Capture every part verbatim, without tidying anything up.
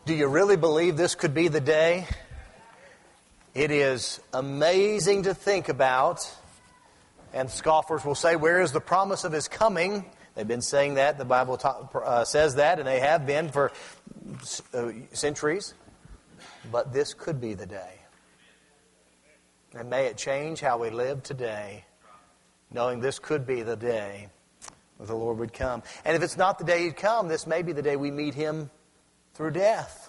Do you really believe this could be the day? It is amazing to think about. And scoffers will say, where is the promise of His coming? They've been saying that. The Bible ta- uh, says that, and they have been for uh, centuries. But this could be the day. And may it change how we live today, knowing this could be the day when the Lord would come. And if it's not the day He'd come, this may be the day we meet Him through death.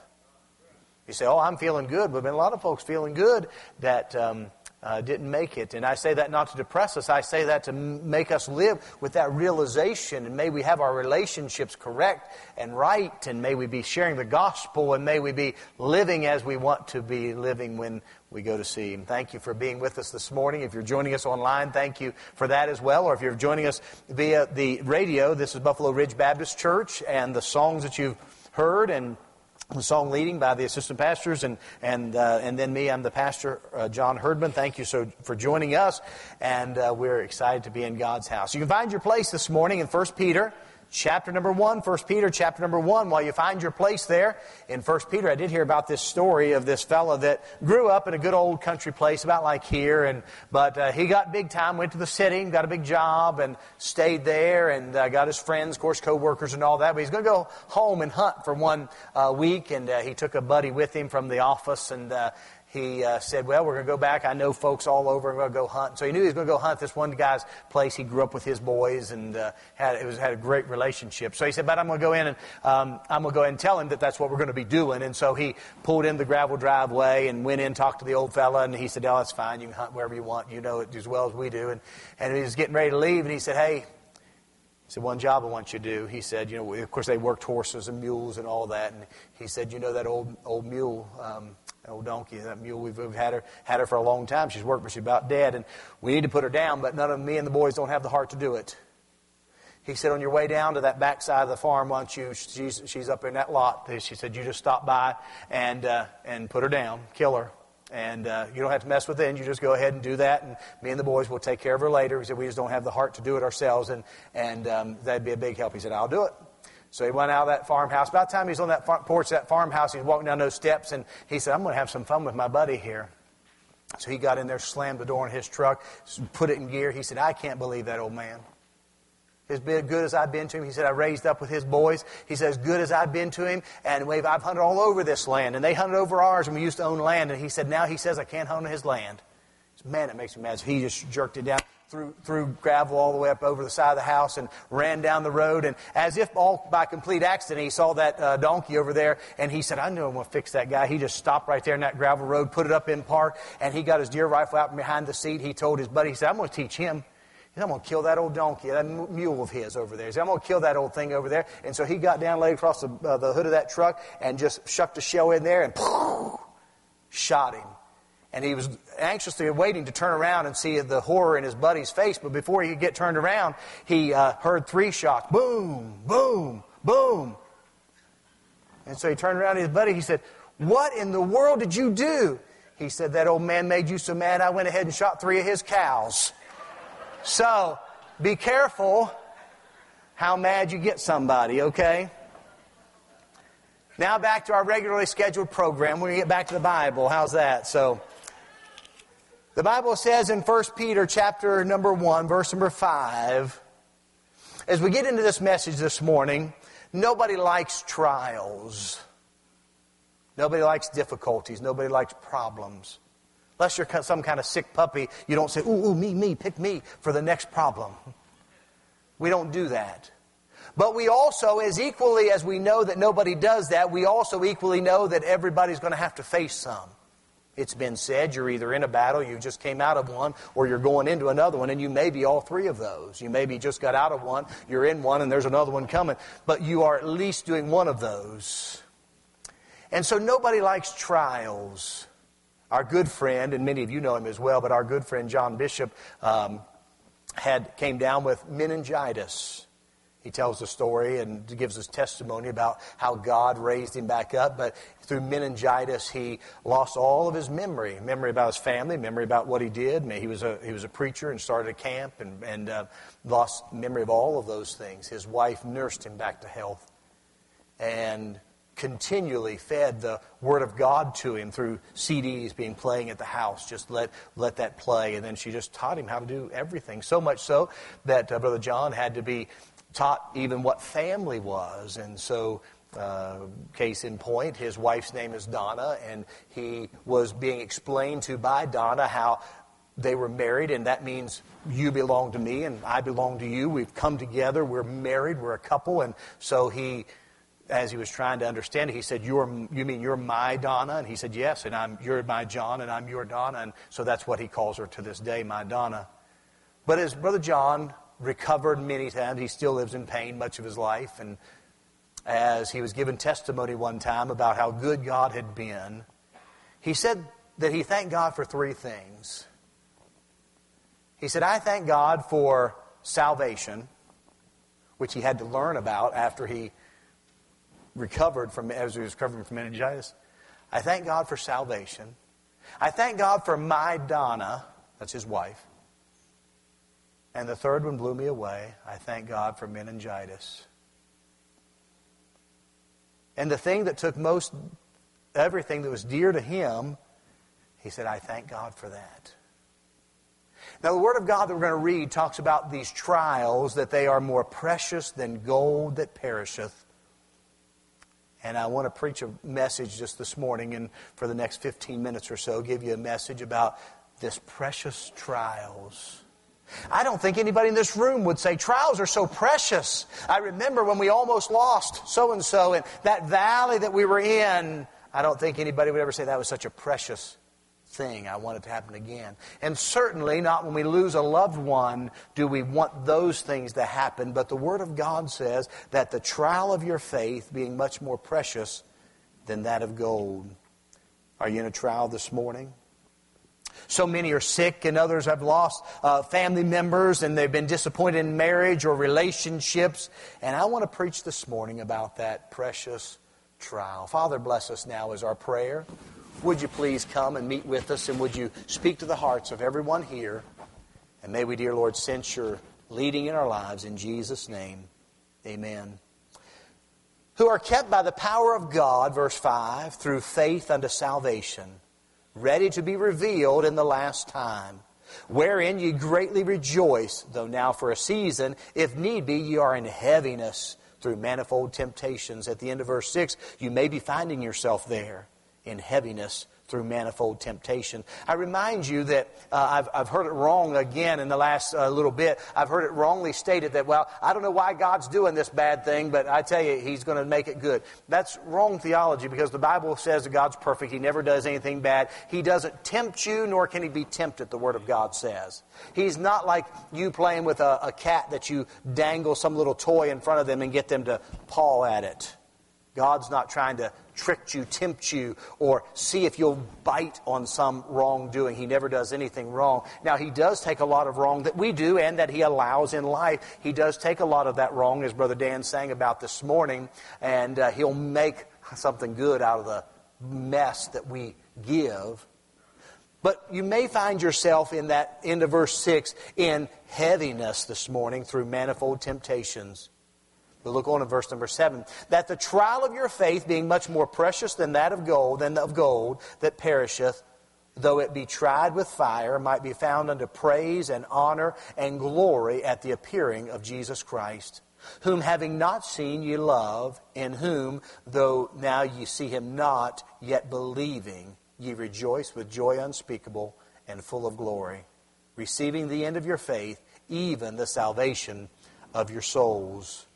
You say, oh, I'm feeling good. But there have been a lot of folks feeling good that um, uh, didn't make it. And I say that not to depress us. I say that to make us live with that realization. And may we have our relationships correct and right. And may we be sharing the gospel. And may we be living as we want to be living when we go to see Him. Thank you for being with us this morning. If you're joining us online, thank you for that as well. Or if you're joining us via the radio, this is Buffalo Ridge Baptist Church. And the songs that you've heard and the song leading by the assistant pastors and and uh, and then me, I'm the pastor, uh, John Herdman. Thank you so for joining us, and uh, we're excited to be in God's house. You can find your place this morning in First Peter chapter number one. First Peter chapter number one. While you find your place there in First Peter, I did hear about this story of this fella that grew up in a good old country place about like here, and but uh, he got big time, went to the city, got a big job, and stayed there, and uh, got his friends, of course, co-workers and all that. But he's going to go home and hunt for one uh, week, and uh, he took a buddy with him from the office, and uh, he uh, said, well, we're going to go back. I know folks all over. I'm going to go hunt. So he knew he was going to go hunt this one guy's place. He grew up with his boys and uh, had it was had a great relationship. So he said, but I'm going to go in and um, I'm going to go in and tell him that that's what we're going to be doing. And so he pulled in the gravel driveway and went in, talked to the old fella, and he said, oh, that's fine. You can hunt wherever you want. You know it as well as we do. And, and he was getting ready to leave, and he said, hey, he said, one job I want you to do. He said, you know, of course they worked horses and mules and all that. And he said, you know that old old mule, um, old donkey, that mule, we've, we've had her had her for a long time. She's worked, but she's about dead. And we need to put her down, but none of me and the boys don't have the heart to do it. He said, on your way down to that back side of the farm, why don't you, she's, she's up in that lot. She said, you just stop by and uh, and put her down, kill her. And uh, you don't have to mess with it. You just go ahead and do that. And me and the boys will take care of her later. He said, we just don't have the heart to do it ourselves. And, and um, that'd be a big help. He said, I'll do it. So he went out of that farmhouse. By the time he's on that front porch of that farmhouse, he's walking down those steps. And he said, I'm going to have some fun with my buddy here. So he got in there, slammed the door in his truck, put it in gear. He said, I can't believe that old man. As good as I've been to him, he said, I raised up with his boys. He said, as good as I've been to him, and we've, I've hunted all over this land, and they hunted over ours, and we used to own land. And he said, now he says I can't hunt on his land. Said, man, it makes me mad. So he just jerked it down, through, through gravel all the way up over the side of the house, and ran down the road. And as if all by complete accident, he saw that uh, donkey over there, and he said, I knew I'm going to fix that guy. He just stopped right there in that gravel road, put it up in park, and he got his deer rifle out from behind the seat. He told his buddy, he said, I'm going to teach him. He said, I'm going to kill that old donkey, that mule of his over there. He said, I'm going to kill that old thing over there. And so he got down, laid across the, uh, the hood of that truck, and just shucked a shell in there and poof, shot him. And he was anxiously waiting to turn around and see the horror in his buddy's face. But before he could get turned around, he uh, heard three shots. Boom, boom, boom. And so he turned around to his buddy. He said, what in the world did you do? He said, that old man made you so mad, I went ahead and shot three of his cows. So, be careful how mad you get somebody, okay? Now back to our regularly scheduled program. We're going to get back to the Bible. How's that? So, the Bible says in First Peter chapter number one, verse number five, as we get into this message this morning, nobody likes trials. Nobody likes difficulties. Nobody likes problems. Unless you're some kind of sick puppy, you don't say, ooh, ooh, me, me, pick me for the next problem. We don't do that. But we also, as equally as we know that nobody does that, we also equally know that everybody's going to have to face some. It's been said you're either in a battle, you just came out of one, or you're going into another one, and you may be all three of those. You maybe just got out of one, you're in one, and there's another one coming. But you are at least doing one of those. And so nobody likes trials. Our good friend, and many of you know him as well, but our good friend John Bishop um, had came down with meningitis. He tells the story and gives us testimony about how God raised him back up. But through meningitis, he lost all of his memory. Memory about his family, memory about what he did. He was a, he was a preacher and started a camp and, and uh, lost memory of all of those things. His wife nursed him back to health. And continually fed the Word of God to him through C Ds being playing at the house. Just let let that play. And then she just taught him how to do everything. So much so that uh, Brother John had to be taught even what family was. And so, uh, case in point, his wife's name is Donna, and he was being explained to by Donna how they were married, and that means you belong to me and I belong to you. We've come together. We're married. We're a couple. And so he, as he was trying to understand it, he said, "You're, you mean you're my Donna?" And he said, "Yes, and I'm you're my John, and I'm your Donna." And so that's what he calls her to this day, my Donna. But as Brother John recovered many times, he still lives in pain much of his life. And as he was given testimony one time about how good God had been, he said that he thanked God for three things. He said, "I thank God for salvation," which he had to learn about after he recovered from, as he was recovering from meningitis. "I thank God for salvation. I thank God for my Donna," that's his wife. And the third one blew me away. "I thank God for meningitis." And the thing that took most, everything that was dear to him, he said, "I thank God for that." Now, the Word of God that we're going to read talks about these trials, that they are more precious than gold that perisheth. And I want to preach a message just this morning, and for the next fifteen minutes or so, give you a message about this precious trials. I don't think anybody in this room would say trials are so precious. I remember when we almost lost so-and-so in that valley that we were in. I don't think anybody would ever say that was such a precious thing. I want it to happen again. And certainly not when we lose a loved one do we want those things to happen. But the Word of God says that the trial of your faith being much more precious than that of gold. Are you in a trial this morning? So many are sick, and others have lost uh, family members, and they've been disappointed in marriage or relationships. And I want to preach this morning about that precious trial. Father, bless us now as our prayer. Would you please come and meet with us, and would you speak to the hearts of everyone here? And may we, dear Lord, sense your leading in our lives in Jesus' name. Amen. Who are kept by the power of God, verse five, through faith unto salvation, ready to be revealed in the last time, wherein ye greatly rejoice, though now for a season, if need be, ye are in heaviness through manifold temptations. At the end of verse six, you may be finding yourself there, in heaviness through manifold temptation. I remind you that uh, I've, I've heard it wrong again in the last uh, little bit. I've heard it wrongly stated that, well, I don't know why God's doing this bad thing, but I tell you, He's going to make it good. That's wrong theology, because the Bible says that God's perfect. He never does anything bad. He doesn't tempt you, nor can He be tempted, the Word of God says. He's not like you playing with a, a cat that you dangle some little toy in front of them and get them to paw at it. God's not trying to trick you, tempt you, or see if you'll bite on some wrongdoing. He never does anything wrong. Now, He does take a lot of wrong that we do and that He allows in life. He does take a lot of that wrong, as Brother Dan sang about this morning, and uh, He'll make something good out of the mess that we give. But you may find yourself in that end of verse six in heaviness this morning through manifold temptations. We'll look on in verse number seven. That the trial of your faith, being much more precious than that of gold, than of gold that perisheth, though it be tried with fire, might be found unto praise and honor and glory at the appearing of Jesus Christ, whom having not seen ye love, in whom, though now ye see Him not, yet believing, ye rejoice with joy unspeakable and full of glory, receiving the end of your faith, even the salvation of your souls.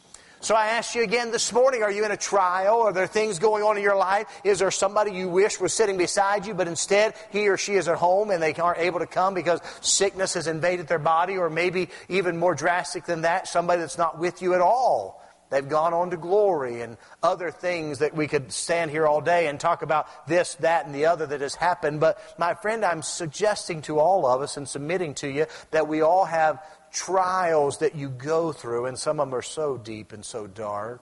So I ask you again this morning, are you in a trial? Are there things going on in your life? Is there somebody you wish was sitting beside you, but instead he or she is at home and they aren't able to come because sickness has invaded their body? Or maybe even more drastic than that, somebody that's not with you at all. They've gone on to glory, and other things that we could stand here all day and talk about this, that, and the other that has happened. But my friend, I'm suggesting to all of us and submitting to you that we all have trials that you go through, and some of them are so deep and so dark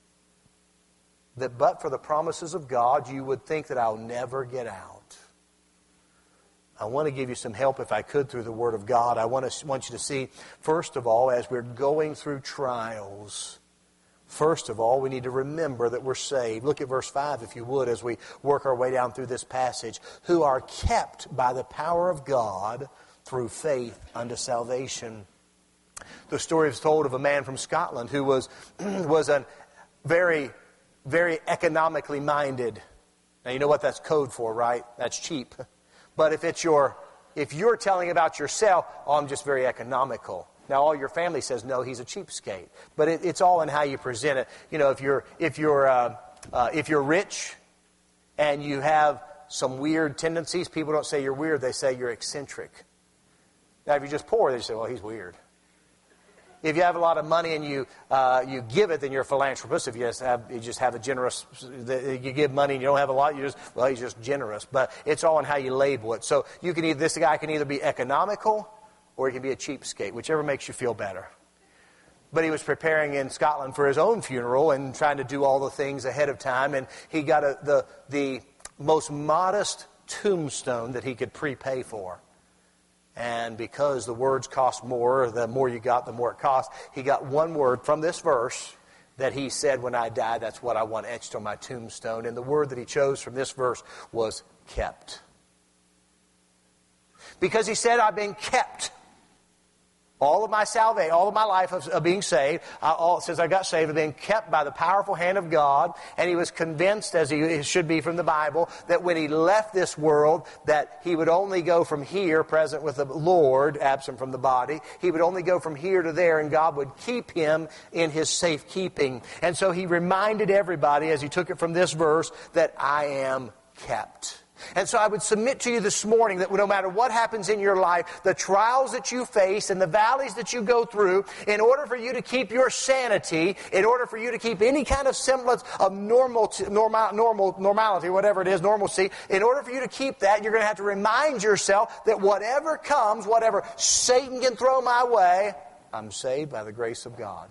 that but for the promises of God, you would think that I'll never get out. I want to give you some help, if I could, through the Word of God. I want to want you to see, first of all, as we're going through trials, First of all, we need to remember that we're saved. Look at verse five, if you would, as we work our way down through this passage. Who are kept by the power of God through faith unto salvation. The story is told of a man from Scotland who was, was a very, very economically minded. Now, you know what that's code for, right? That's cheap. But if it's your, if you're telling about yourself, oh, I'm just very economical. Now, all your family says, no, he's a cheapskate. But it, it's all in how you present it. You know, if you're if you're uh, uh, if you're rich and you have some weird tendencies, people don't say you're weird; they say you're eccentric. Now, if you're just poor, they say, well, he's weird. If you have a lot of money and you uh, you give it, then you're a philanthropist. If you just have you just have a generous, you give money and you don't have a lot, you just well, he's just generous. But it's all in how you label it. So you can either this guy can either be economical, or he can be a cheapskate, whichever makes you feel better. But he was preparing in Scotland for his own funeral and trying to do all the things ahead of time. And he got a, the, the most modest tombstone that he could prepay for. And because the words cost more, the more you got, the more it cost, he got one word from this verse that he said, when I die, that's what I want etched on my tombstone. And the word that he chose from this verse was kept. Because he said, I've been kept. All of my salvation, all of my life of, of being saved, uh, all, since I got saved, I've been kept by the powerful hand of God. And he was convinced, as he should be from the Bible, that when he left this world, that he would only go from here, present with the Lord, absent from the body. He would only go from here to there, and God would keep him in his safekeeping. And so he reminded everybody, as he took it from this verse, that I am kept. And so I would submit to you this morning that no matter what happens in your life, the trials that you face and the valleys that you go through, in order for you to keep your sanity, in order for you to keep any kind of semblance of normal, normal, normal normality, whatever it is, normalcy, in order for you to keep that, you're going to have to remind yourself that whatever comes, whatever Satan can throw my way, I'm saved by the grace of God.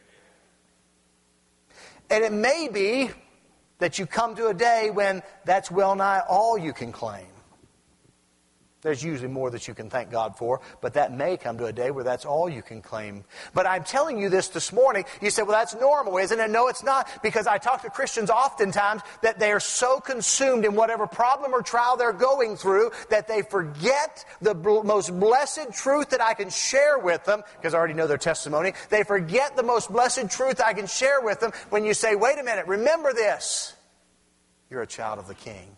And it may be that you come to a day when that's well nigh all you can claim. There's usually more that you can thank God for, but that may come to a day where that's all you can claim. But I'm telling you this this morning. You say, well, that's normal, isn't it? No, it's not, because I talk to Christians oftentimes that they are so consumed in whatever problem or trial they're going through that they forget the most blessed truth that I can share with them, because I already know their testimony. They forget the most blessed truth I can share with them when you say, wait a minute, remember this. You're a child of the King.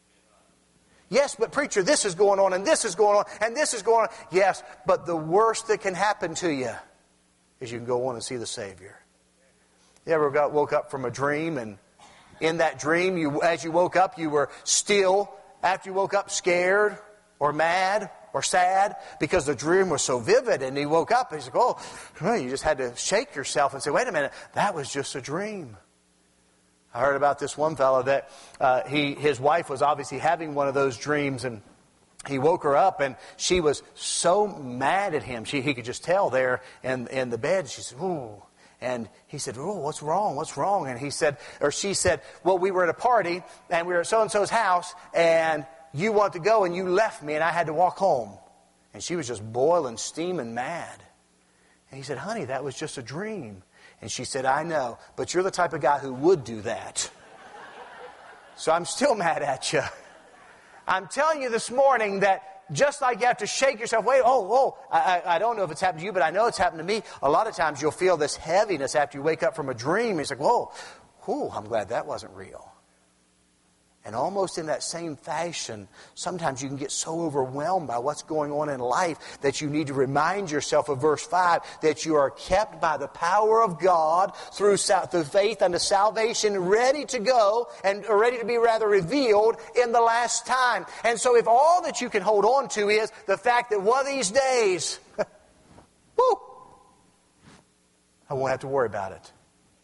Yes, but preacher, this is going on, and this is going on, and this is going on. Yes, but the worst that can happen to you is you can go on and see the Savior. You ever got woke up from a dream, and in that dream, you, as you woke up, you were still, after you woke up, scared or mad or sad because the dream was so vivid, and you woke up, and he's like, oh, you just had to shake yourself and say, wait a minute, that was just a dream. I heard about this one fellow that uh, he his wife was obviously having one of those dreams, and he woke her up, and she was so mad at him. She he could just tell there in in the bed. She said, "Ooh," and he said, "Oh, what's wrong? What's wrong?" And he said, or she said, "Well, we were at a party, and we were at so and so's house, and you wanted to go, and you left me, and I had to walk home." And she was just boiling, steaming mad. And he said, "Honey, that was just a dream." And she said, I know, but you're the type of guy who would do that. So I'm still mad at you. I'm telling you this morning that just like you have to shake yourself, wait, oh, oh, I, I don't know if it's happened to you, but I know it's happened to me. A lot of times you'll feel this heaviness after you wake up from a dream. It's like, whoa, whew, I'm glad that wasn't real. And almost in that same fashion, sometimes you can get so overwhelmed by what's going on in life that you need to remind yourself of verse five, that you are kept by the power of God through, through faith unto salvation, ready to go and ready to be rather revealed in the last time. And so if all that you can hold on to is the fact that one of these days, whoo, I won't have to worry about it.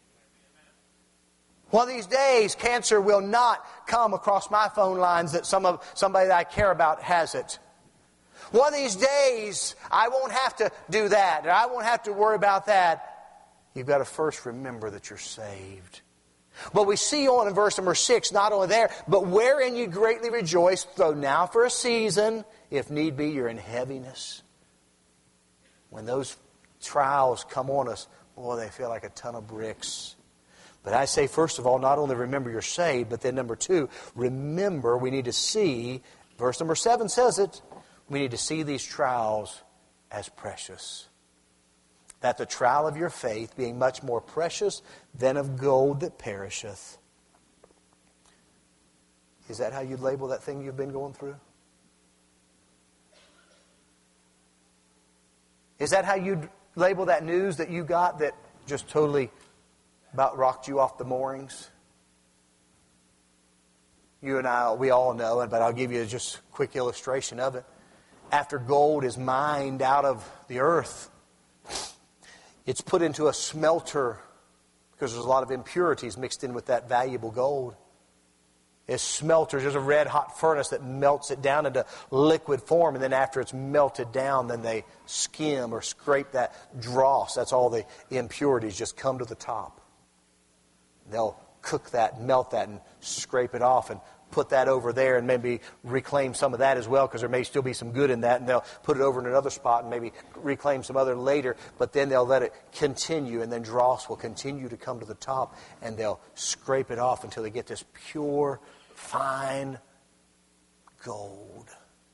One of these days, cancer will not come across my phone lines that some of somebody that I care about has it. One of these days, I won't have to do that, or I won't have to worry about that. You've got to first remember that you're saved. But we see on in verse number six, not only there, but wherein you greatly rejoice, though now for a season, if need be, you're in heaviness. When those trials come on us, boy, they feel like a ton of bricks. But I say, first of all, not only remember you're saved, but then number two, remember we need to see, verse number seven says it, we need to see these trials as precious. That the trial of your faith, being much more precious than of gold that perisheth. Is that how you'd label that thing you've been going through? Is that how you'd label that news that you got that just totally about rocked you off the moorings? You and I, we all know it, but I'll give you just a quick illustration of it. After gold is mined out of the earth, it's put into a smelter because there's a lot of impurities mixed in with that valuable gold. It's smelters. There's a red hot furnace that melts it down into liquid form. And then after it's melted down, then they skim or scrape that dross. That's all the impurities just come to the top. They'll cook that, melt that, and scrape it off and put that over there and maybe reclaim some of that as well, because there may still be some good in that, and they'll put it over in another spot and maybe reclaim some other later, but then they'll let it continue, and then dross will continue to come to the top, and they'll scrape it off until they get this pure, fine gold.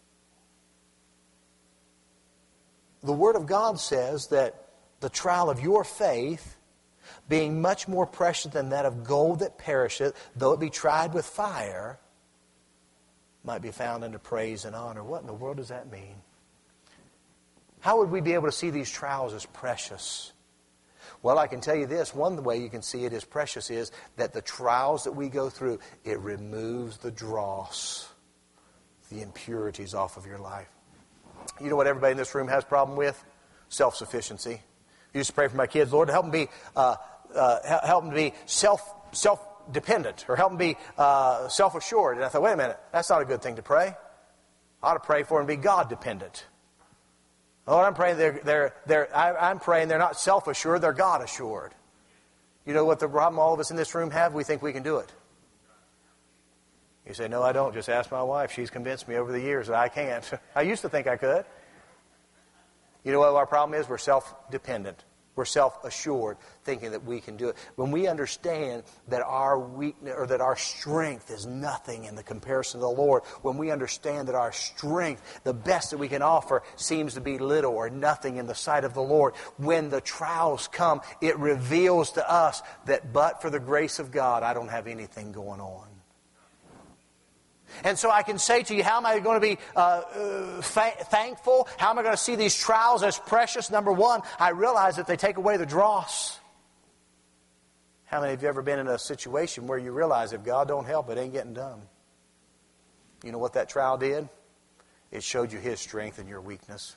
The Word of God says that the trial of your faith, being much more precious than that of gold that perisheth, though it be tried with fire, might be found unto praise and honor. What in the world does that mean? How would we be able to see these trials as precious? Well, I can tell you this. One way you can see it as precious is that the trials that we go through, it removes the dross, the impurities off of your life. You know what everybody in this room has a problem with? Self-sufficiency. I used to pray for my kids, Lord, help them be uh, uh, help them to be self self dependent, or help them be uh, self assured. And I thought, wait a minute, that's not a good thing to pray. I ought to pray for them to be God dependent. Lord, I'm praying they're they're they're I, I'm praying they're not self assured, they're God assured. You know what the problem all of us in this room have? We think we can do it. You say, no, I don't. Just ask my wife. She's convinced me over the years that I can't. I used to think I could. You know what our problem is? We're self-dependent. We're self-assured, thinking that we can do it. When we understand that our weakness or that our strength is nothing in the comparison to the Lord, when we understand that our strength, the best that we can offer, seems to be little or nothing in the sight of the Lord, when the trials come, it reveals to us that but for the grace of God, I don't have anything going on. And so I can say to you, how am I going to be uh, uh, th- thankful? How am I going to see these trials as precious? Number one, I realize that they take away the dross. How many of you ever been in a situation where you realize if God don't help, it ain't getting done? You know what that trial did? It showed you His strength and your weakness.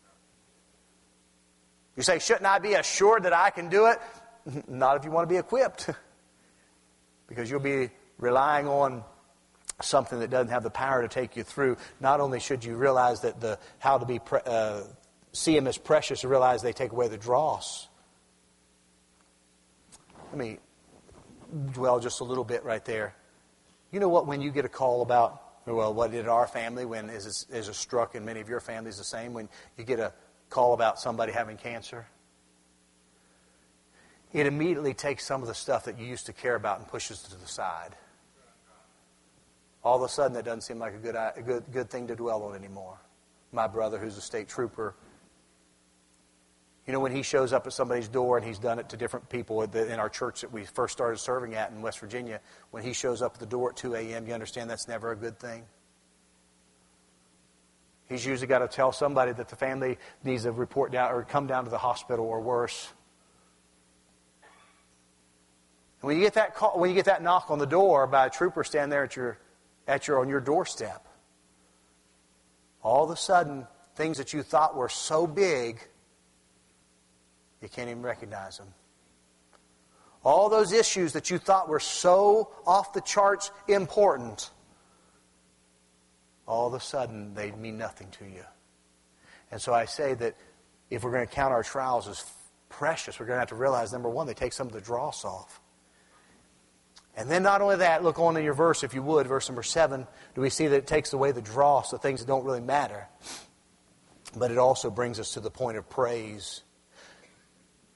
You say, shouldn't I be assured that I can do it? Not if you want to be equipped. Because you'll be relying on something that doesn't have the power to take you through. Not only should you realize that the how to be pre, uh, see them as precious, to realize they take away the dross. Let me dwell just a little bit right there. You know what? When you get a call about, well, what did our family, when is is a struck, and many of your families the same, when you get a call about somebody having cancer, it immediately takes some of the stuff that you used to care about and pushes it to the side. All of a sudden, that doesn't seem like a good, a good, good thing to dwell on anymore. My brother, who's a state trooper, you know, when he shows up at somebody's door, and he's done it to different people in our church that we first started serving at in West Virginia, when he shows up at the door at two a.m., you understand that's never a good thing? He's usually got to tell somebody that the family needs to report down or come down to the hospital or worse. And when you get that call, when you get that knock on the door by a trooper standing there at your At your on your doorstep, all of a sudden, things that you thought were so big, you can't even recognize them. All those issues that you thought were so off the charts important, all of a sudden they mean nothing to you. And so I say that if we're going to count our trials as precious, we're going to have to realize, number one, they take some of the dross off. And then not only that, look on in your verse, if you would, verse number seven, do we see that it takes away the dross, the things that don't really matter. But it also brings us to the point of praise.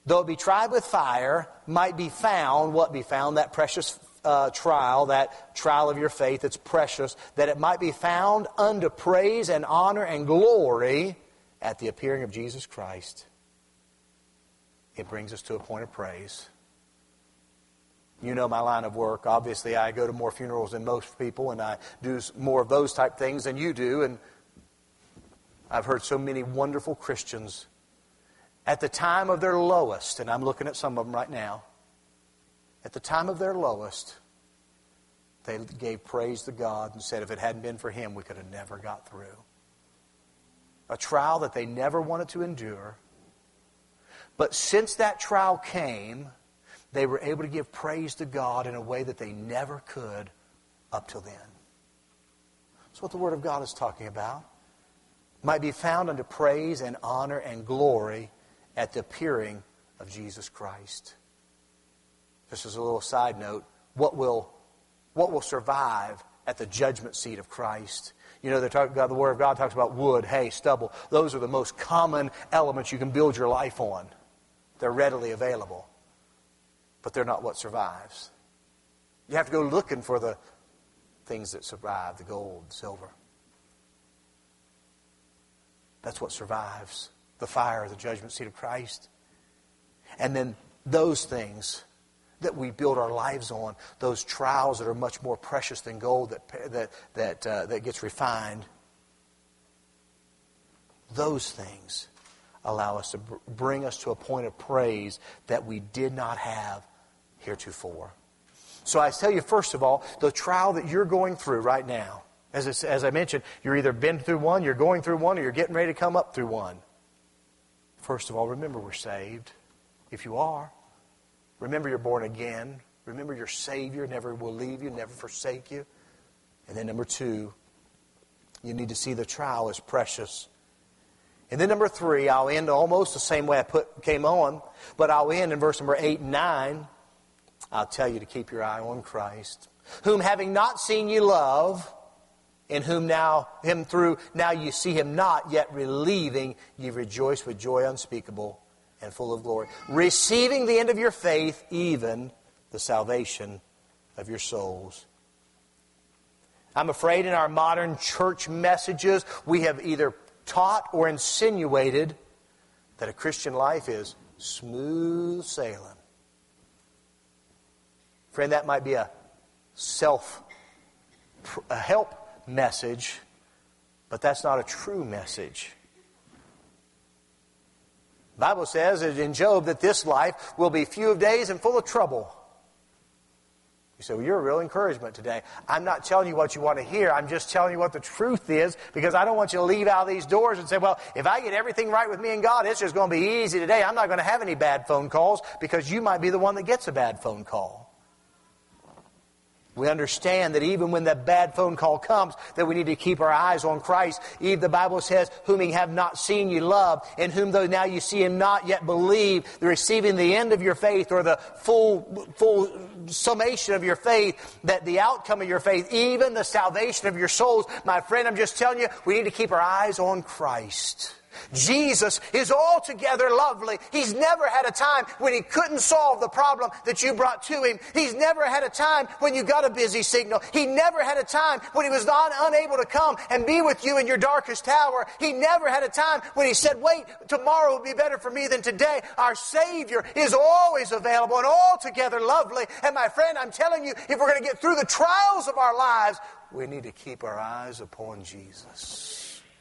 though it be tried with fire, might be found, what be found? That precious uh, trial, that trial of your faith that's precious, that it might be found unto praise and honor and glory at the appearing of Jesus Christ. It brings us to a point of praise. You know my line of work. Obviously, I go to more funerals than most people, and I do more of those type things than you do. And I've heard so many wonderful Christians at the time of their lowest, and I'm looking at some of them right now, at the time of their lowest, they gave praise to God and said, if it hadn't been for Him, we could have never got through. A trial that they never wanted to endure. But since that trial came, they were able to give praise to God in a way that they never could up till then. That's what the Word of God is talking about. Might be found unto praise and honor and glory at the appearing of Jesus Christ. Just as a little side note, what will, what will survive at the judgment seat of Christ? You know, they're talking about, the Word of God talks about wood, hay, stubble. Those are the most common elements you can build your life on. They're readily available. But they're not what survives. You have to go looking for the things that survive, the gold, the silver. That's what survives. The fire of the judgment seat of Christ. And then those things that we build our lives on, those trials that are much more precious than gold that that that uh, that gets refined, those things allow us to br- bring us to a point of praise that we did not have heretofore. So I tell you, first of all, the trial that you're going through right now, as I, as I mentioned, you're either been through one, you're going through one, or you're getting ready to come up through one. First of all, remember we're saved. If you are, remember you're born again. Remember your Savior never will leave you, never forsake you. And then number two, you need to see the trial as precious. And then number three, I'll end almost the same way I put came on, but I'll end in verse number eight and nine. I'll tell you to keep your eye on Christ, whom having not seen ye love, in whom now him through now you see him not, yet relieving, ye rejoice with joy unspeakable and full of glory, receiving the end of your faith, even the salvation of your souls. I'm afraid in our modern church messages, we have either taught or insinuated that a Christian life is smooth sailing. Friend, that might be a self a help message, but that's not a true message. The Bible says in Job that this life will be few of days and full of trouble. You say, well, you're a real encouragement today. I'm not telling you what you want to hear. I'm just telling you what the truth is, because I don't want you to leave out these doors and say, well, if I get everything right with me and God, it's just going to be easy today. I'm not going to have any bad phone calls, because you might be the one that gets a bad phone call. We understand that even when that bad phone call comes, that we need to keep our eyes on Christ. Even the Bible says, whom ye have not seen ye love, in whom though now you see him not, yet believe, the receiving the end of your faith, or the full full summation of your faith, that the outcome of your faith, even the salvation of your souls. My friend, I'm just telling you, we need to keep our eyes on Christ. Jesus is altogether lovely. He's never had a time when He couldn't solve the problem that you brought to Him. He's never had a time when you got a busy signal. He never had a time when He was not unable to come and be with you in your darkest hour. He never had a time when He said, wait, tomorrow will be better for me than today. Our Savior is always available and altogether lovely. And my friend, I'm telling you, if we're going to get through the trials of our lives, we need to keep our eyes upon Jesus.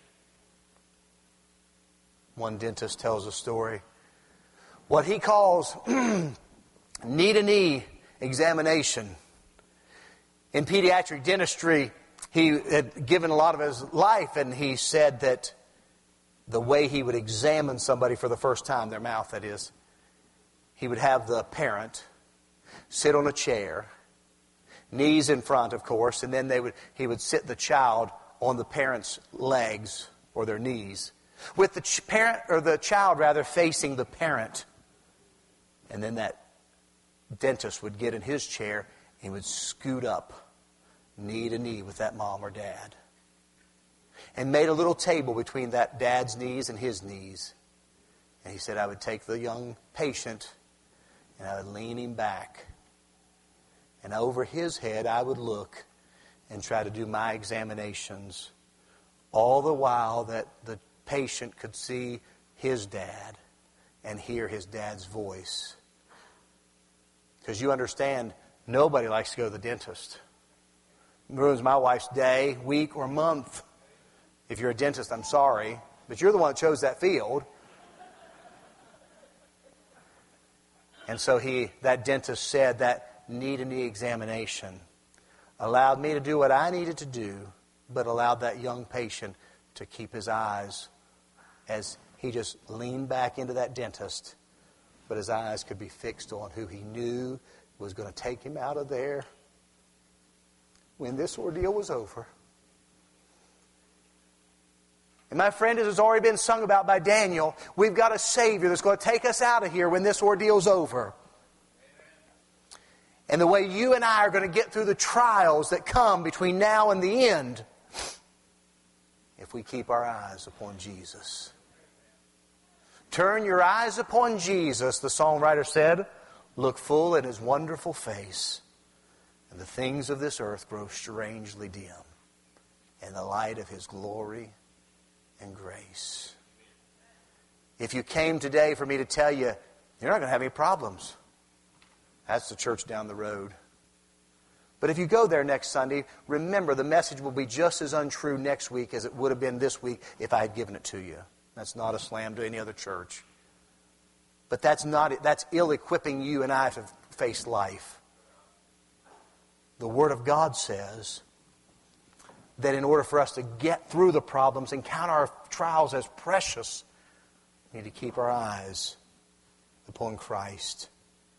One dentist tells a story. What he calls knee-to-knee examination. In pediatric dentistry, he had given a lot of his life, and he said that the way he would examine somebody for the first time, their mouth that is, he would have the parent sit on a chair, knees in front, of course, and then they would he would sit the child on the parent's legs or their knees, with the ch- parent or the child rather facing the parent. And then that dentist would get in his chair and would scoot up knee to knee with that mom or dad, and made a little table between that dad's knees and his knees. And he said, I would take the young patient and I would lean him back. And over his head I would look and try to do my examinations. All the while that the patient could see his dad and hear his dad's voice. Because you understand, nobody likes to go to the dentist. It ruins my wife's day, week, or month. If you're a dentist, I'm sorry. But you're the one that chose that field. And so he, that dentist said that knee-to-knee examination allowed me to do what I needed to do, but allowed that young patient to keep his eyes as he just leaned back into that dentist, but his eyes could be fixed on who he knew was going to take him out of there when this ordeal was over. And my friend, as has already been sung about by Daniel, we've got a Savior that's going to take us out of here when this ordeal's over. And the way you and I are going to get through the trials that come between now and the end, if we keep our eyes upon Jesus. Turn your eyes upon Jesus, the songwriter said. Look full at His wonderful face, and the things of this earth grow strangely dim in the light of His glory and grace. If you came today for me to tell you, you're not going to have any problems, that's the church down the road. But if you go there next Sunday, remember the message will be just as untrue next week as it would have been this week if I had given it to you. That's not a slam to any other church. But that's not that's ill-equipping you and I to face life. The Word of God says that in order for us to get through the problems and count our trials as precious, we need to keep our eyes upon Christ.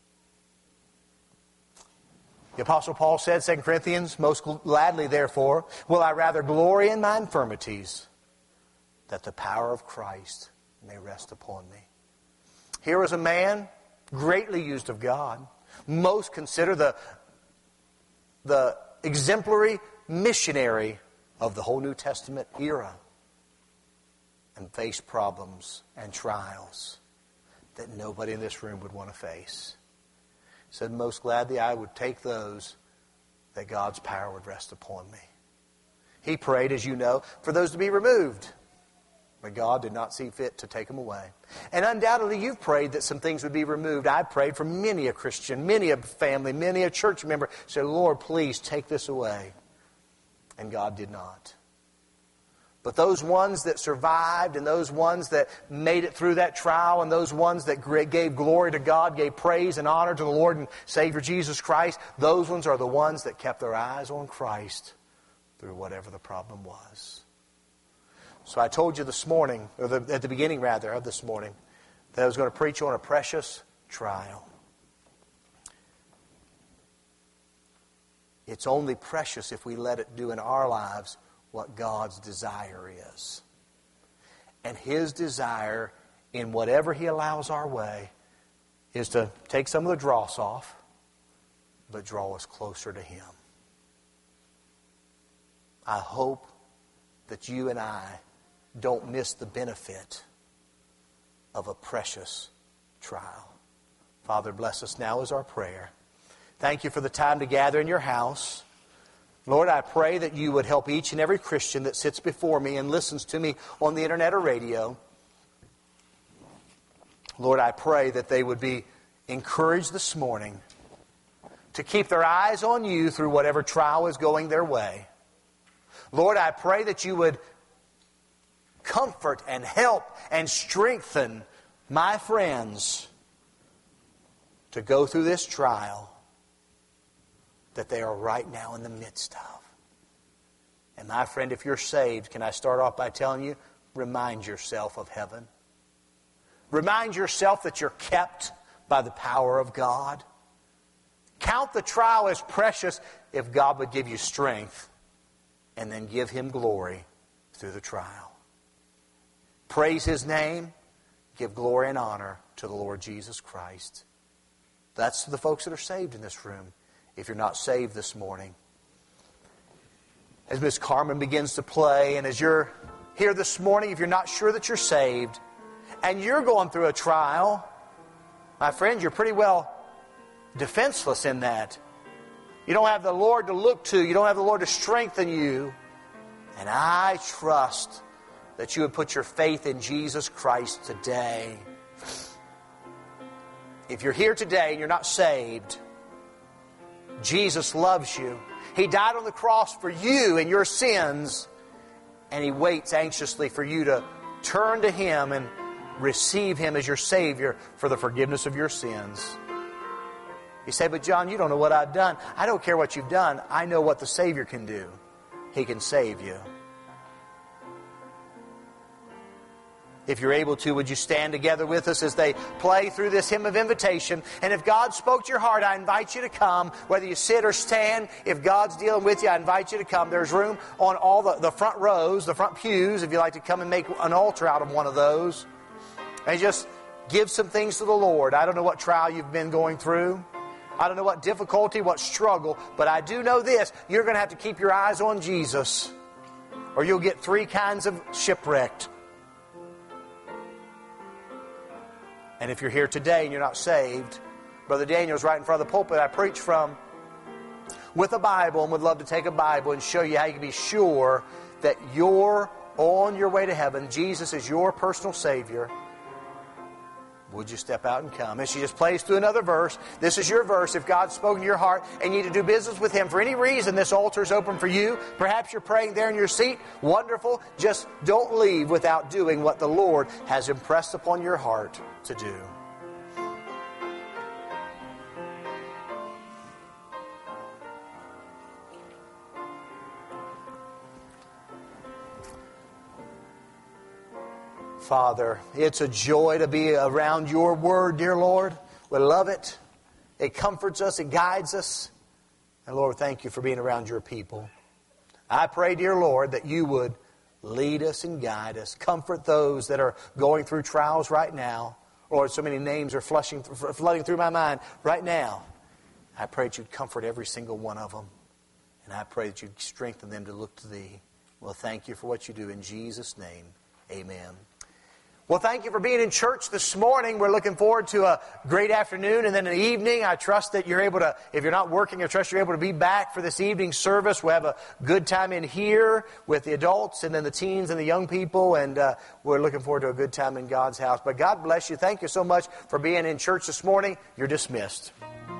The Apostle Paul said, Second Corinthians, most gladly, therefore, will I rather glory in my infirmities, that the power of Christ may rest upon me. Here is a man greatly used of God, most considered the, the exemplary missionary of the whole New Testament era, and faced problems and trials that nobody in this room would want to face. He said, most gladly I would take those that God's power would rest upon me. He prayed, as you know, for those to be removed. But God did not see fit to take them away. And undoubtedly you've prayed that some things would be removed. I prayed for many a Christian, many a family, many a church member. Said, Lord, please take this away. And God did not. But those ones that survived and those ones that made it through that trial and those ones that gave glory to God, gave praise and honor to the Lord and Savior Jesus Christ, those ones are the ones that kept their eyes on Christ through whatever the problem was. So I told you this morning, or the, at the beginning rather of this morning, that I was going to preach on a precious trial. It's only precious if we let it do in our lives what God's desire is. And His desire, in whatever He allows our way, is to take some of the dross off, but draw us closer to Him. I hope that you and I don't miss the benefit of a precious trial. Father, bless us now is our prayer. Thank you for the time to gather in your house. Lord, I pray that you would help each and every Christian that sits before me and listens to me on the internet or radio. Lord, I pray that they would be encouraged this morning to keep their eyes on you through whatever trial is going their way. Lord, I pray that you would comfort and help and strengthen my friends to go through this trial that they are right now in the midst of. And my friend, if you're saved, can I start off by telling you, remind yourself of heaven. Remind yourself that you're kept by the power of God. Count the trial as precious if God would give you strength, and then give Him glory through the trial. Praise His name. Give glory and honor to the Lord Jesus Christ. That's the folks that are saved in this room. If you're not saved this morning, as Miss Carmen begins to play, and as you're here this morning, if you're not sure that you're saved, and you're going through a trial, my friend, you're pretty well defenseless in that. You don't have the Lord to look to. You don't have the Lord to strengthen you. And I trust that you would put your faith in Jesus Christ today. If you're here today and you're not saved, Jesus loves you. He died on the cross for you and your sins, and He waits anxiously for you to turn to Him and receive Him as your Savior for the forgiveness of your sins. You say, but John, you don't know what I've done. I don't care what you've done. I know what the Savior can do. He can save you. If you're able to, would you stand together with us as they play through this hymn of invitation? And if God spoke to your heart, I invite you to come. Whether you sit or stand, if God's dealing with you, I invite you to come. There's room on all the, the front rows, the front pews, if you'd like to come and make an altar out of one of those. And just give some things to the Lord. I don't know what trial you've been going through. I don't know what difficulty, what struggle, but I do know this. You're going to have to keep your eyes on Jesus, or you'll get three kinds of shipwrecked. And if you're here today and you're not saved, Brother Daniel's right in front of the pulpit I preach from with a Bible, and would love to take a Bible and show you how you can be sure that you're on your way to heaven. Jesus is your personal Savior. Would you step out and come? As she just plays through another verse, this is your verse. If God's spoken to your heart and you need to do business with Him for any reason, this altar is open for you. Perhaps you're praying there in your seat. Wonderful. Just don't leave without doing what the Lord has impressed upon your heart to do. Father, it's a joy to be around your word, dear Lord. We love it. It comforts us. It guides us. And Lord, thank you for being around your people. I pray, dear Lord, that you would lead us and guide us. Comfort those that are going through trials right now. Lord, so many names are flushing, flooding through my mind right now. I pray that you'd comfort every single one of them. And I pray that you'd strengthen them to look to Thee. Well, thank you for what you do. In Jesus' name, amen. Well, thank you for being in church this morning. We're looking forward to a great afternoon and then an evening. I trust that you're able to, if you're not working, I trust you're able to be back for this evening service. We'll have a good time in here with the adults and then the teens and the young people. And uh, we're looking forward to a good time in God's house. But God bless you. Thank you so much for being in church this morning. You're dismissed.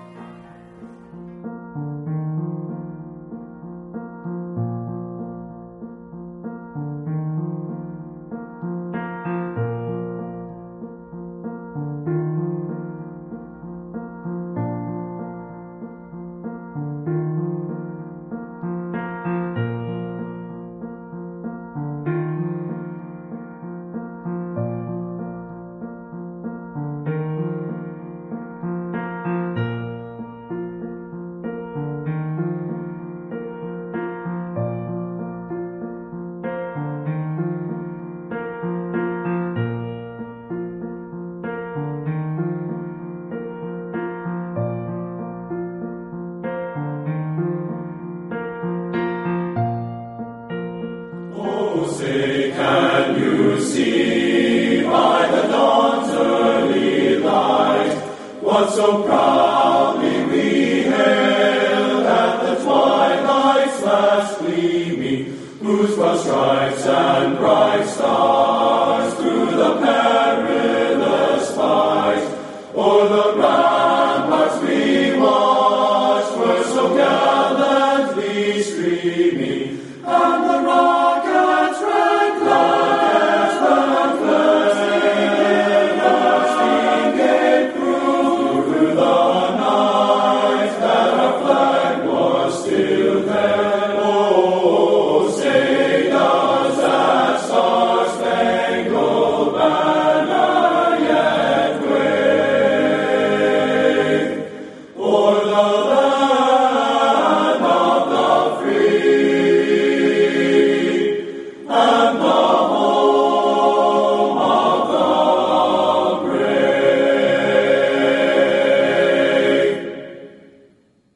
So proudly we hailed at the twilight's last gleaming, whose broad stripes and broad